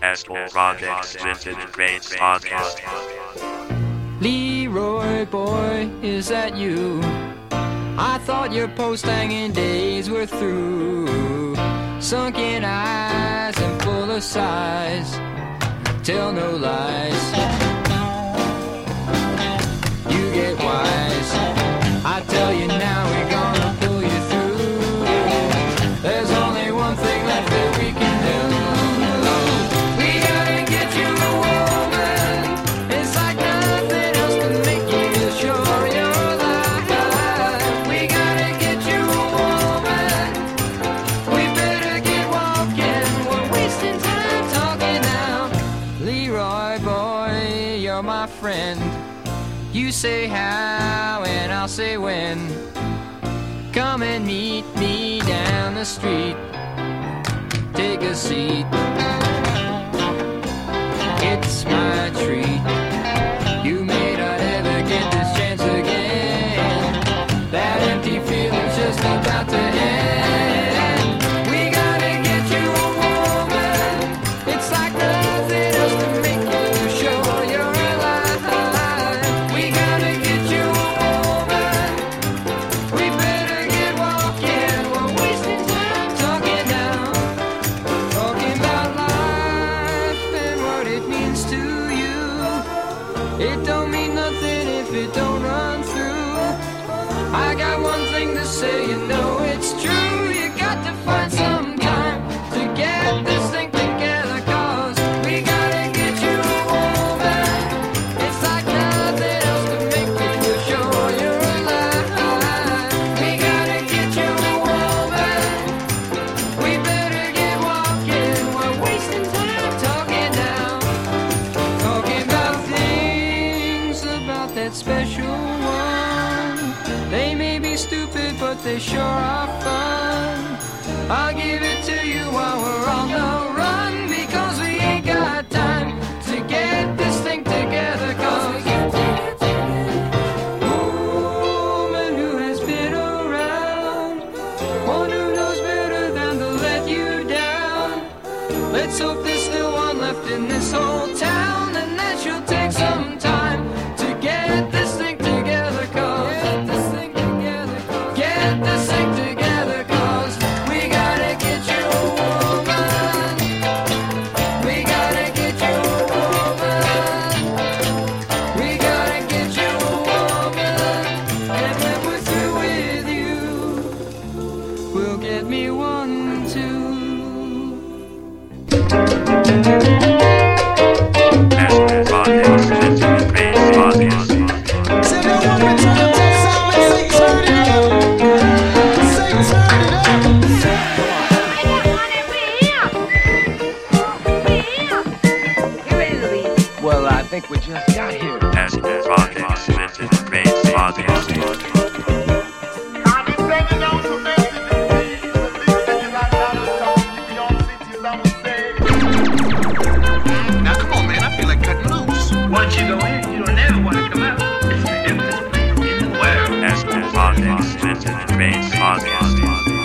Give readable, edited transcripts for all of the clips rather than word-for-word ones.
Astral Projects Vintage Bass Podcast. Leroy boy, is that you? I thought your post-hanging days were through. Sunken eyes and full of sighs, tell no lies. You get wise. I tell you now, we're gonna pull you through. There's only one thing left that we can do. We gotta get you a woman. It's like nothing else can make you sure you're alive. We gotta get you a woman. We better get walking. We're wasting time talking now. Leroy boy, you're my friend. You say how and I'll say when. Come and meet me down the street. Take a seat. It's my treat. You may not ever get this chance again. That empty feeling's just about to end. We gotta get you a woman. It's like nothing else to make you sure you're alive. We gotta get you a woman. We better get walking. We're wasting time talking now. Talking about life and what it means to you. It don't mean nothing if it don't run through. I got one thing to say, you know it's true. You got to find some time to get this thing together, 'cause we gotta get you a woman. It's like nothing else to make you sure you're alive. We gotta get you a woman. We better get walking. We're wasting time talking now. Talking about things about that special one. They may be stupid, but they sure are fun. I'll give it to you while we're on the run, because we ain't got time to get this thing together. 'Cause woman who has been around, one who knows better than to let you down. Let's hope there's still one left in this whole town, and that she'll take some time to get this thing together. 'Cause get this thing together, 'cause we gotta get you a woman. We gotta get you a woman. We gotta get you a woman. And when we're through with you, we'll get me one too. Astral Projects Vintage Bass Podcast. Well, I think we just got here. Astral Projects Vintage Bass Podcast. Now come on, man, I feel like cutting loose. Once you go in, you don't never want to come out. It's the emptiest place in the world. Astral Projects Vintage Bass Podcast.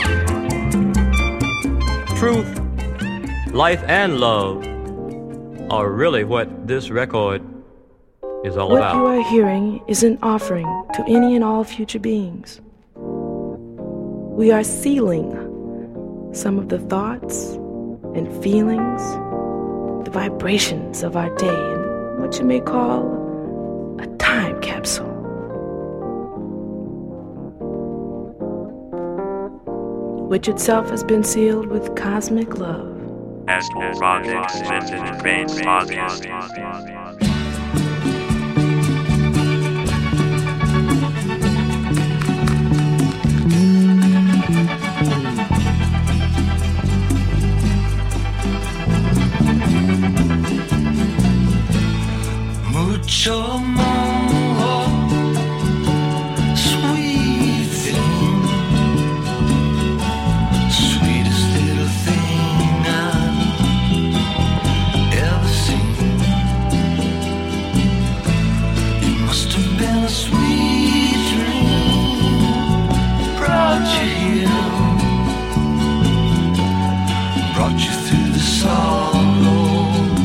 Truth, life, and love are really what this record is all What about. you are hearing is an offering to any and all future beings. We are sealing some of the thoughts and feelings, the vibrations of our day in what you may call a time capsule. Which itself has been sealed with cosmic love. Astral Projects Vintage Bass Podcast. Mucho more, sweet thing, sweetest little thing I've ever seen. It must have been a sweet dream brought you here, brought you through the sorrow.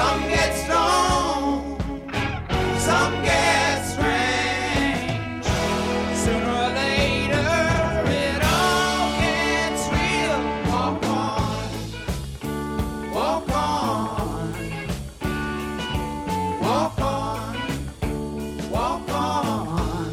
Some get stoned, some get strange. Sooner or later, it all gets real. Walk on, walk on, walk on, walk on.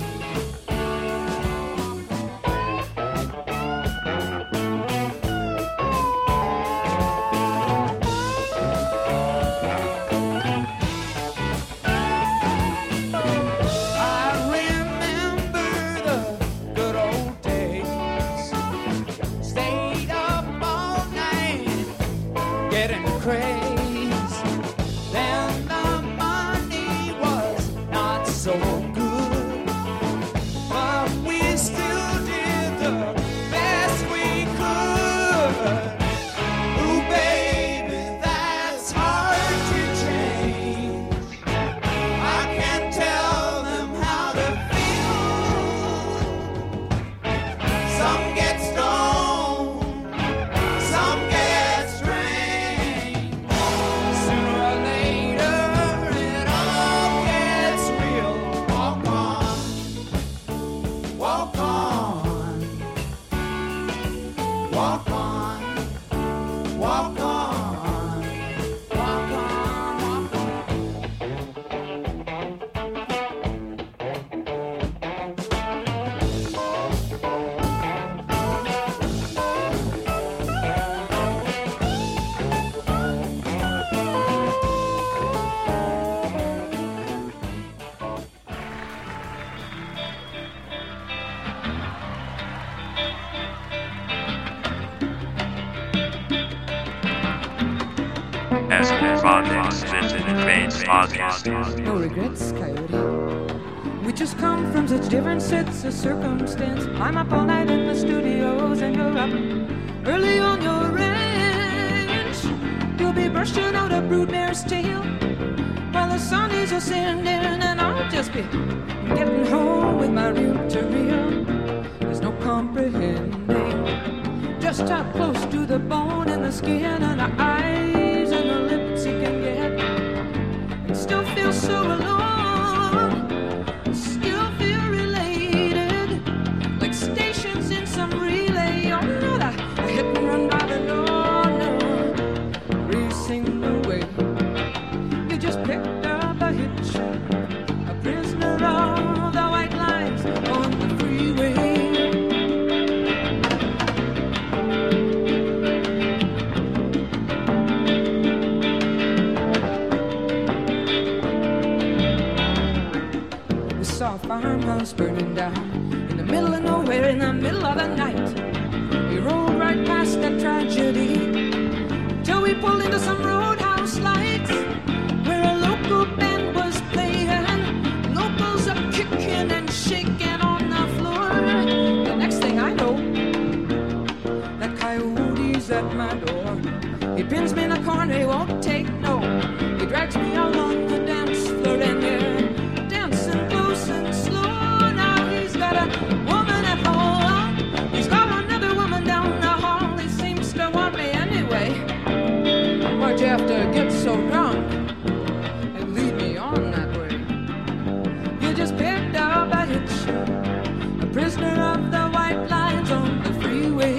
I remember the good old days. Stayed up all night getting crazy. Then the money was not so good, but we still did the best we could. Ooh, baby, that's hard to change. I can't tell them how to feel. Some get stoned, some get strange. Sooner or later, it all gets real. Walk on, walk on, walk on, walk on, walk on, walk on. Escapades Vincent and Baines podcast. No regrets, Coyote. We just come from such different sets of circumstance. I'm up all night in the studios and you're up early on your ranch. You'll be brushing out a broodmare's tail while the sun is ascending, and I'll just be getting home with my reel-to-reel. There's no comprehending just how close to the bone and the skin and the eyes and the lips he can get, and still feel so alone, still feel related, like stations in some relay. You're not a hit and run by the door, no, racing away. You just picked up a hitch, a prisoner of the white lines on the freeway. We saw a farmhouse burning down in the middle of nowhere, in the middle of the night. We rolled right past that tragedy till we pulled into some roadhouse lights where a local band was playing. Locals are kicking and shaking on the floor. The next thing I know, that coyote's at my door. He pins me in a corner, he won't take no. He drags me out on the dance floor and they're dancing close and slow. Now he's got a woman at home, he's got another woman down the hall. He seems to want me anyway. Why'd you have to get so drunk and lead me on that way? You just picked up a hitch, a prisoner of the white lines on the freeway.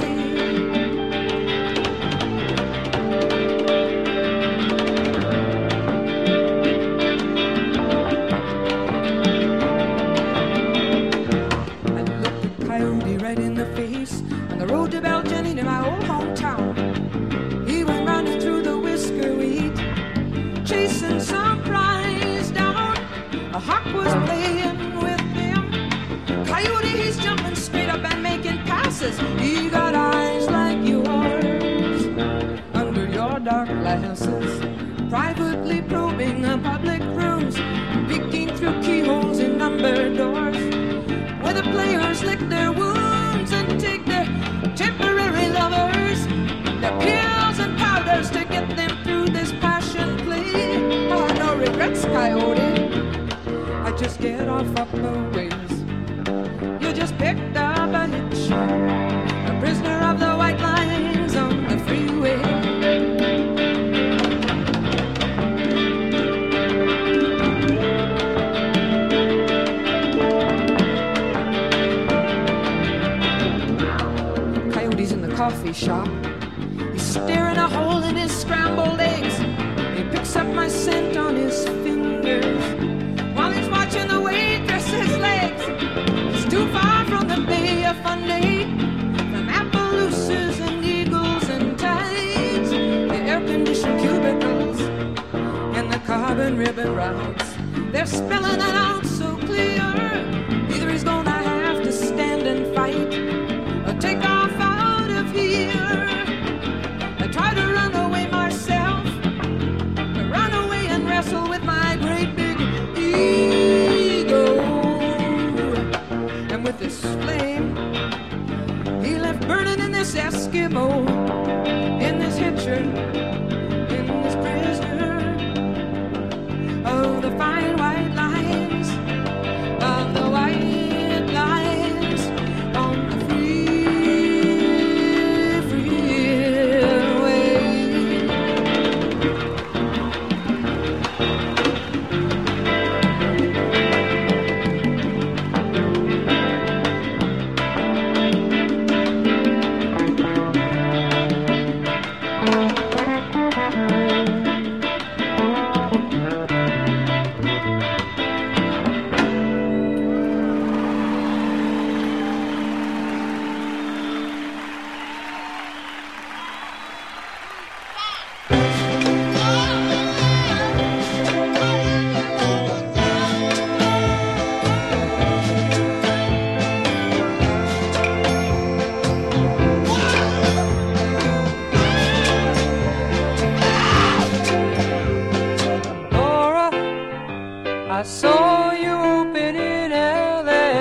I looked at Coyote right in the face on the road to Belgium in my old hometown. He went running through the whisker wheat, chasing some prize down. A hawk was playing with him. Coyote, he's jumping straight up and making passes. He got eyes like yours under your dark glasses, privately probing the public rooms, peeking through keyholes in numbered doors, where the players lick their wounds and take their temporary lovers, their pills and powders to get them through this passion play. Oh, no regrets, Coyote. I just get off up the ways. You just picked up a hitch, a prisoner of the white lines on the freeway. shop. He's staring a hole in his scrambled eggs. He picks up my scent on his fingers while he's watching the waitress's legs. He's too far from the Bay of Fundy, from Appaloosas and eagles and tides, the air-conditioned cubicles and the carbon ribbon routes. They're spelling it out so clear. Either he's gonna have to stand and fight or take off out of here. I try to run away myself, run away and wrestle with my great big ego. And with this flame he left burning in this Eskimo, in this hitcher, in this prisoner of the fine white lines, of the white lines on the freeway. I saw you open in LA.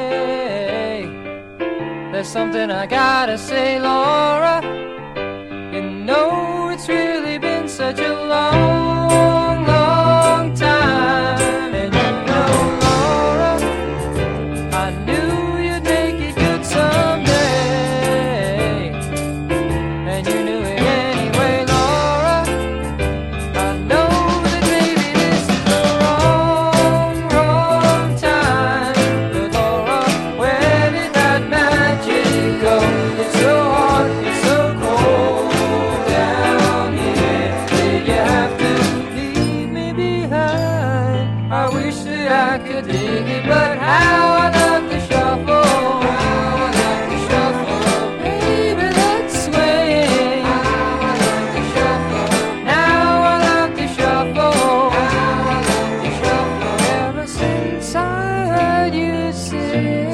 There's something I gotta say, Laura. You know it's really been such a long, long time. And you know, Laura, I knew you'd make it good someday. And you knew it anyway, Laura. I know that maybe this is the wrong, wrong time. But Laura, where did that magic go? It's so hot, it's so cold down here. Did you have to leave me behind? I wish that I could dig it, but how I love the shuffle. How I love the shuffle. Baby, let's swing. How I love the shuffle. Now I love the shuffle. How I love the shuffle. Ever since I heard you sing,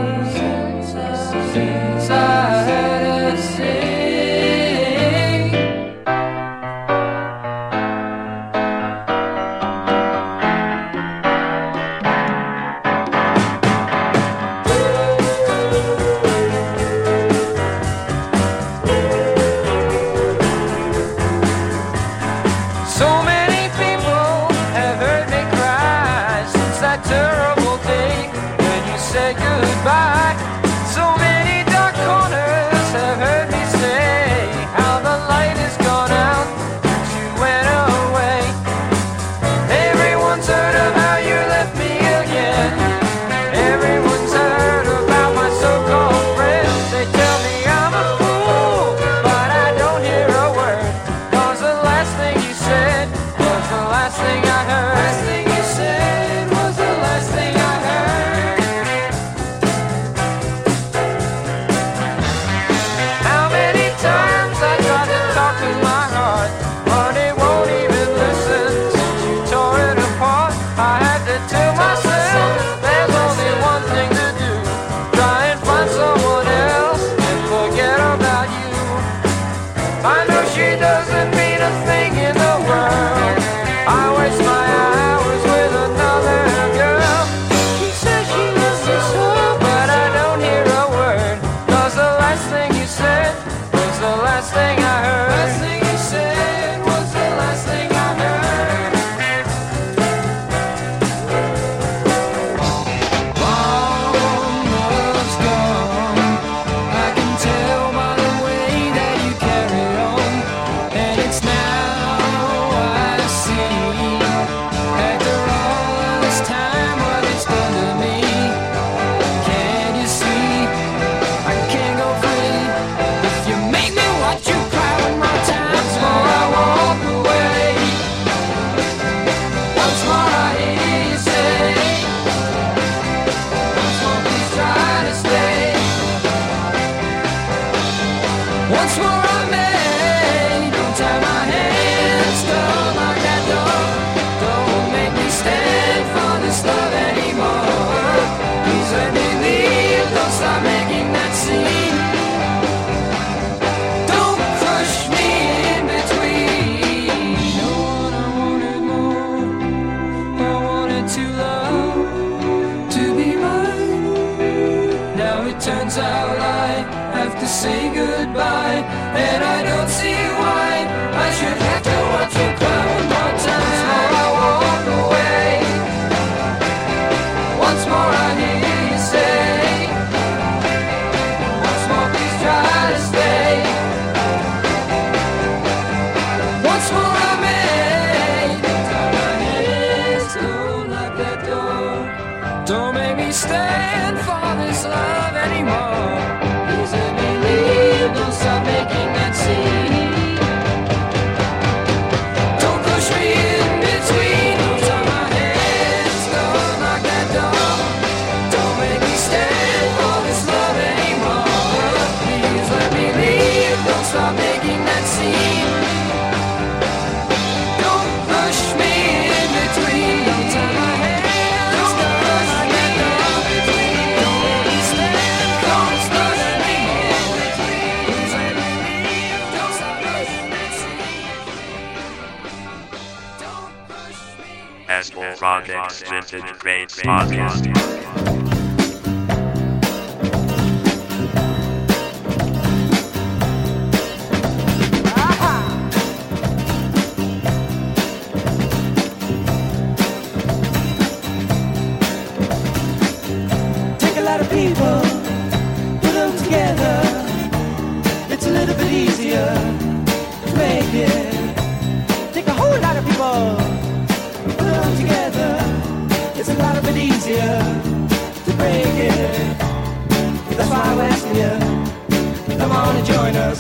since I heard her sing. So many people have heard me cry since that terrible day when you said goodbye. So many dark corners have heard me say how the light has gone out since you went away. Everyone's heard of how you left me again. Everyone's heard about my so-called friends. They tell me I'm a fool, but I don't hear a word. 'Cause the last thing you said was the last thing I heard. Last thing you said was the last thing I heard. How many times I tried to talk to my heart, but it won't even listen since you tore it apart. I had to tell myself there's only one thing to do. Try and find someone else and forget about you. I know she doesn't mean a thing in the world. I waste my say goodbye, and I don't see why I should have to watch you cry one more time. I walk away. Once more I hear you say, once more please try to stay. Once more I made my hands, don't lock that door. Don't make me stand for this love anymore. Please let me leave, don't stop making that scene. Don't push me in between, don't tie my hands, don't lock that door. Don't make me stand for this love anymore. Please let me leave, don't stop making that scene. Don't push me in between, don't tie my hands, don't push me in between. Don't make me stand, don't push me in between. Please let me leave, don't stop making that scene. Don't push me. Astral Projects Vintage Bass Podcast. Take a lot of people, put them together. It's a little bit easier to make it. Take a whole lot of people, put them together. It's a lot bit easier to break it. That's why I'm asking you, come on and join us.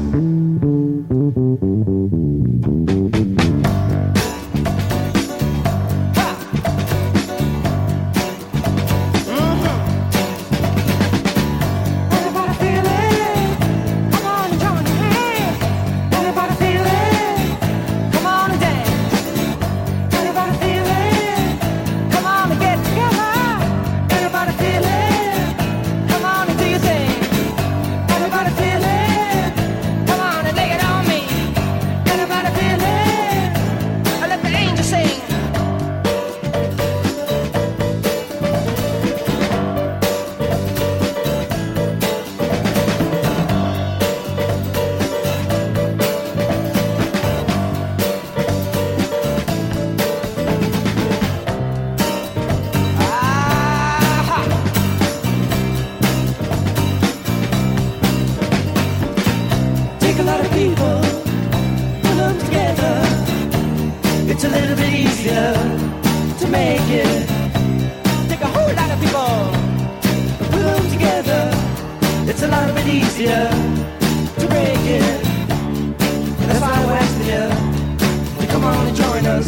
It's a little bit easier to make it. Take a whole lot of people, put them together. It's a lot bit easier to break it. That's why we're asking you to come on and join us.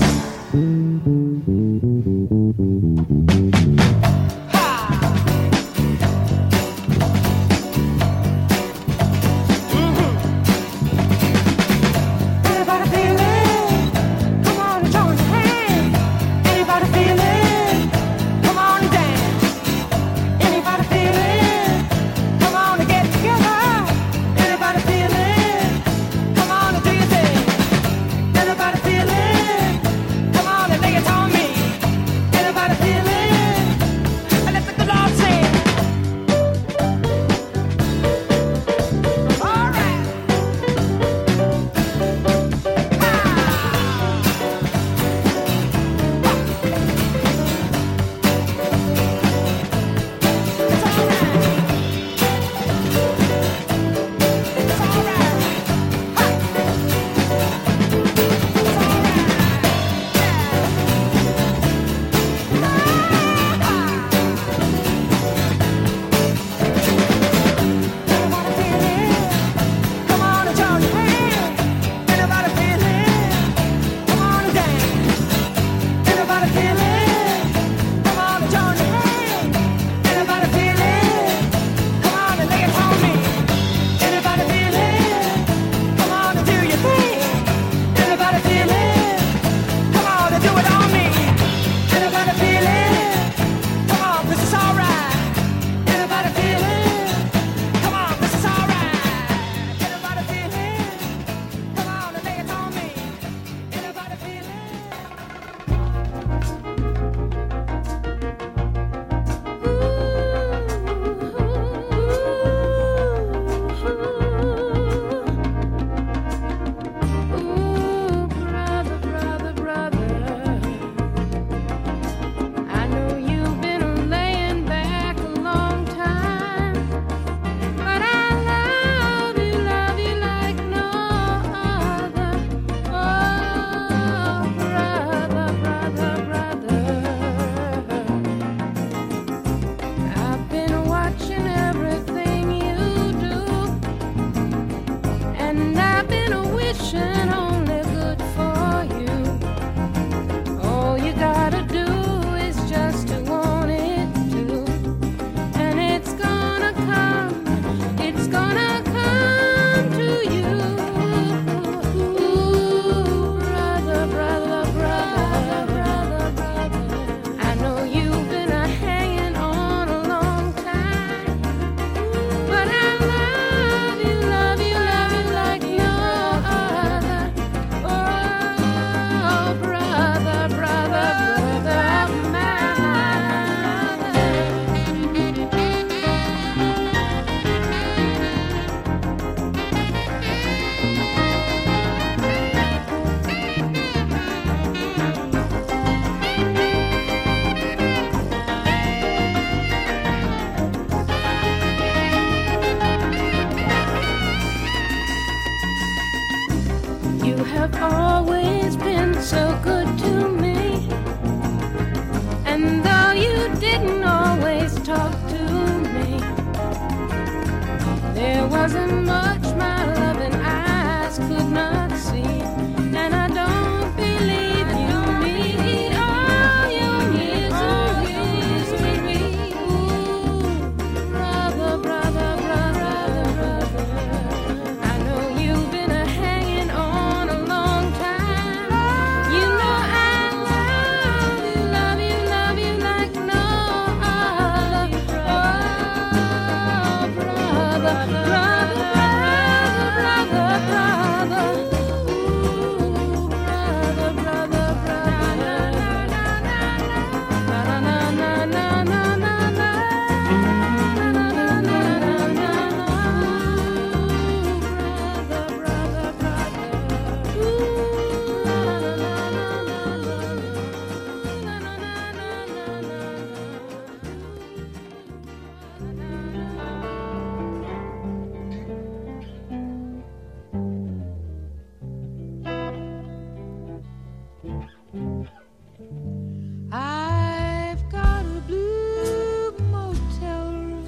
I've got a blue motel room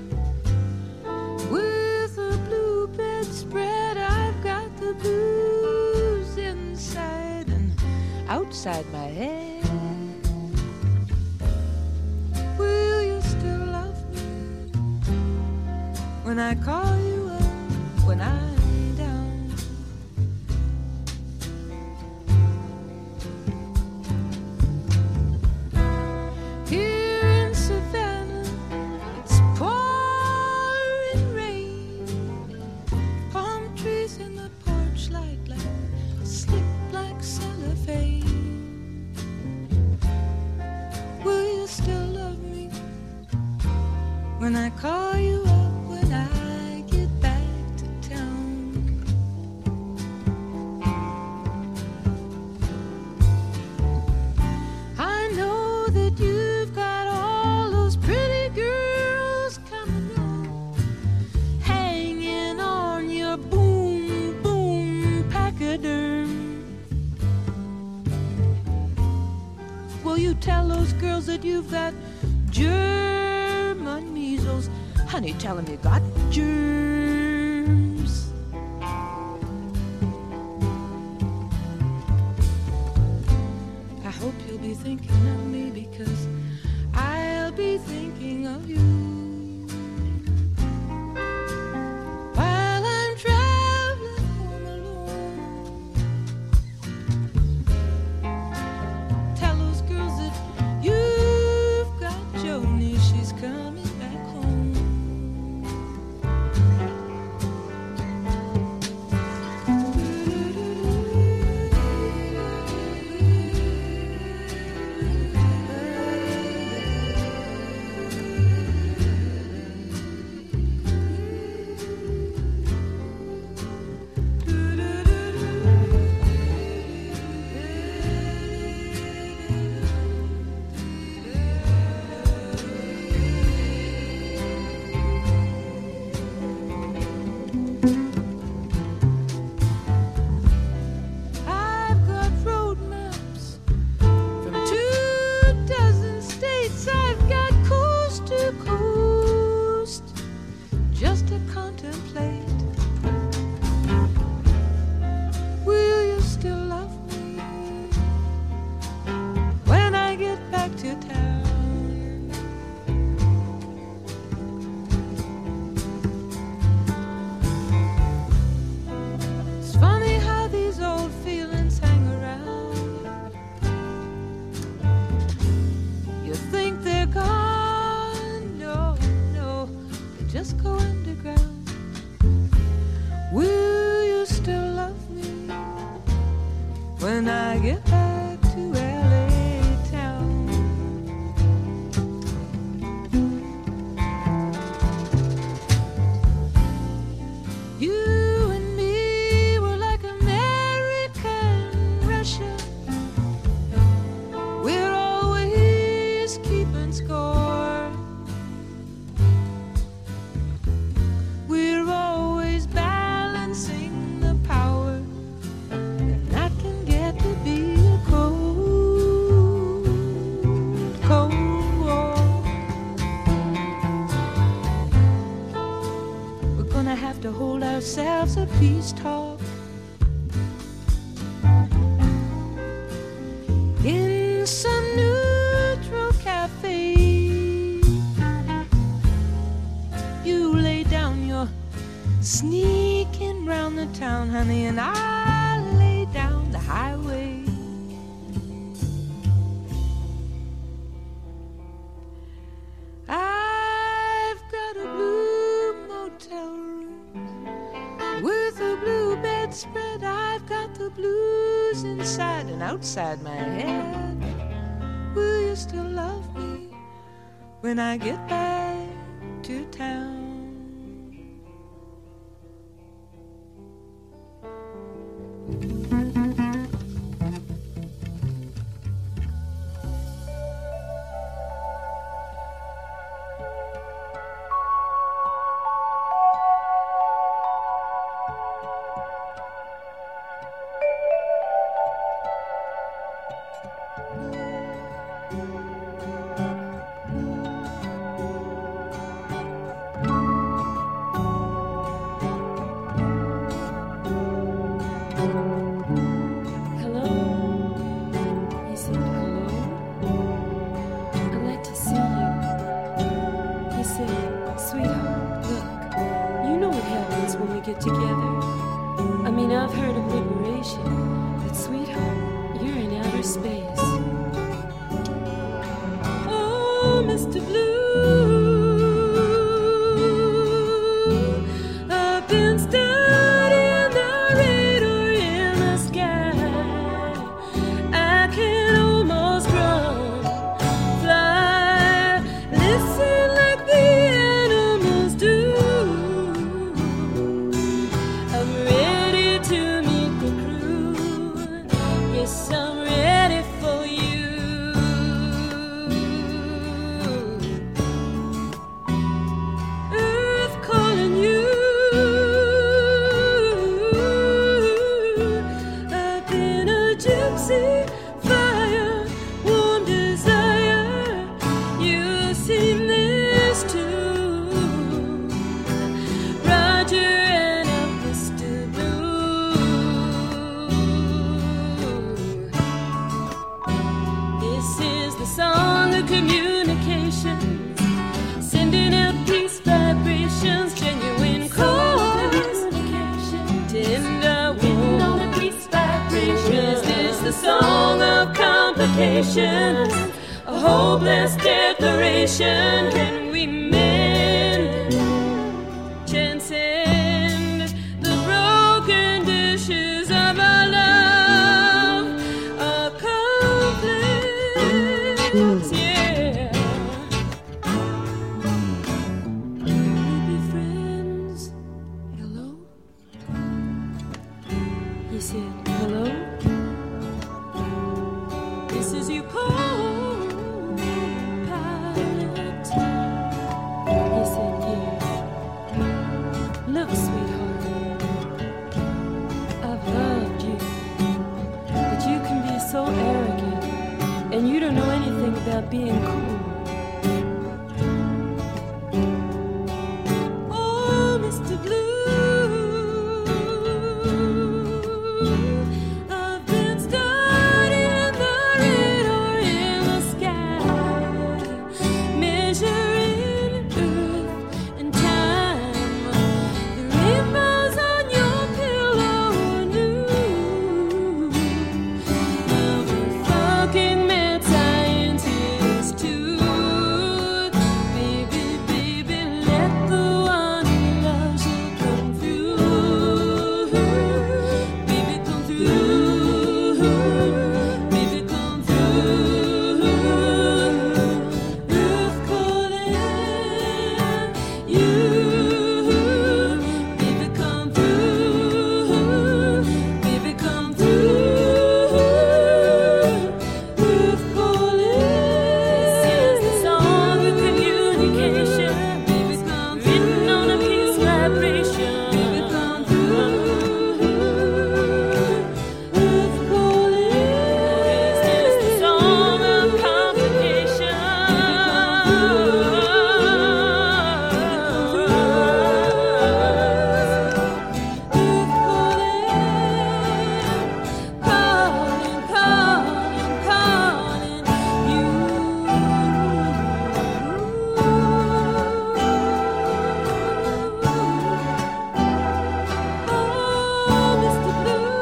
with a blue bedspread. I've got the blues inside and outside my head. Will you still love me when I call you up when I'm down? Here in Savannah, it's pouring rain. Palm trees in the porch light like slick black cellophane. Will you still love me when I call you up when I get back to town? I know that you've got all those pretty girls coming on, hanging on your boom, boom pachyderm. Will you tell those girls that you've got German measles? Honey, tell them you got germs. I hope you'll be thinking of me because I'll be thinking of you while I'm traveling home alone. Tell those girls that you've got Joni, she's coming back home. I've got road maps from 24 states. I've got coast to coast just to contemplate. Will you still love me when I get back to town? It's funny how these old feelings hang around. You think they're gone? No, no, they just go underground. Will you still love me when I get back to LA town? You and me were like America and Russia. We're always keeping score. We're always balancing the power, and that can get to be a cold, cold war. We're gonna have to hold ourselves a peace talk in some neutral cafe. You lay down your sneaking round the town, honey, and I lay down the highway. I've got a blue motel room with a blue bedspread. I've got the blues inside and outside my head. Will you still love me when I get back to town? outer space. Oh, Mr. Blue, I've been studying the radar in the sky. I can almost run, fly, listen like the animals do. I'm ready to meet the crew. Yes, I'm ready for you. Earth calling you. I've been a gypsy, fire, warm desire. You've seen this too. Roger and I'm Mr. Blue. This is the song of communication, sending out peace vibrations, genuine communication, tender warm peace vibrations. Is this the song of complications, a hopeless declaration? Can we mend, transcend the broken dishes of our love, our conflicts? Yeah. Can we be friends? Hello? He said, hello? This is you, co-pilot. He said, yeah. Look, sweetheart, I've loved you, but you can be so arrogant, and you don't know anything about being cool. Oh, Mr. Blue, I've been studying the radar in the sky, measuring earth and time. The rainbows on your pillow are new. I'm a fucking mad scientist too. Baby, baby, let the one who loves you come through. Baby, come through. Baby, come through. Earth calling you. Baby, come through. Baby, come through. Earth calling. This is the song of communication. Baby, come written on a peace vibration. Baby, come through. Earth calling. This is the song of complication. Calling, calling, calling you. Oh, Mr.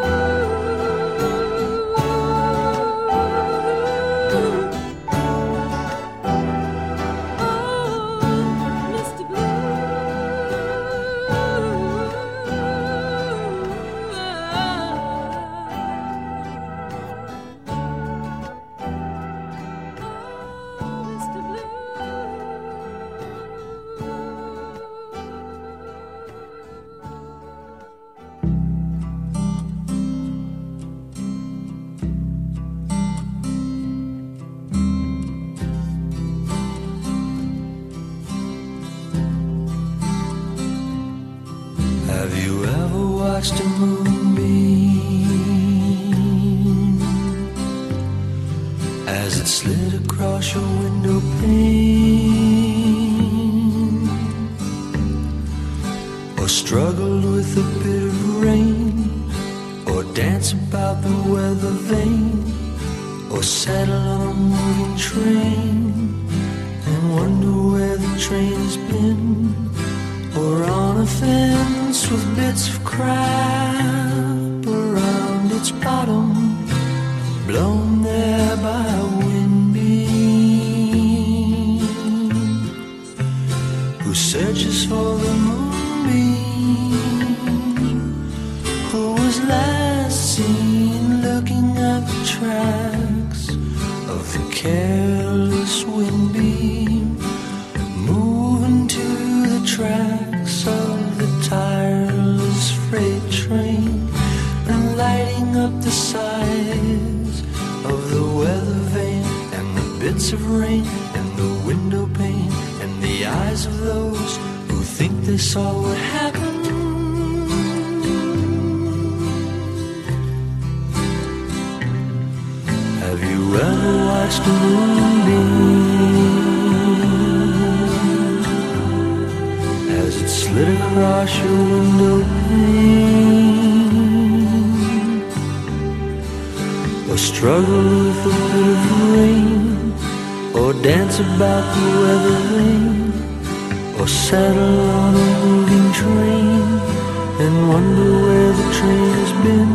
Blue. Have you ever watched a moonbeam as it slid across your window pane, or struggled with a bit of rain, or dance about the weather vane, or settle on a moving train and wonder where the train has been, or on a fence with bits of crap around its bottom, blown there by a wind beam, who searches for the moonbeam, who was last seen looking at the tracks of the careless wind beam, moving to the tracks of the tireless freight train, and lighting up the sides of the weather vane, and the bits of rain, and the window pane, and the eyes of those who think they saw what happened. Have you ever watched a moonbeam as it slid across your window pane, or struggle with a bit of rain, or dance about the weather vane, or settle on a moving train and wonder where the train has been?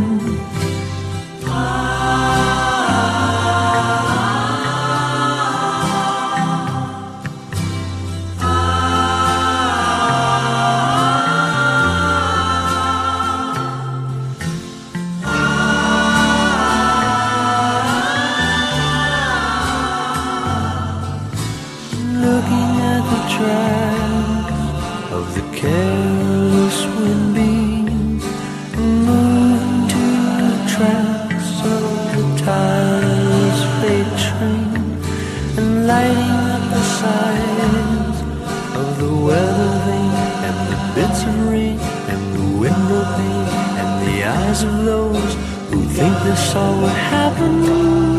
Of those who think they saw what happened.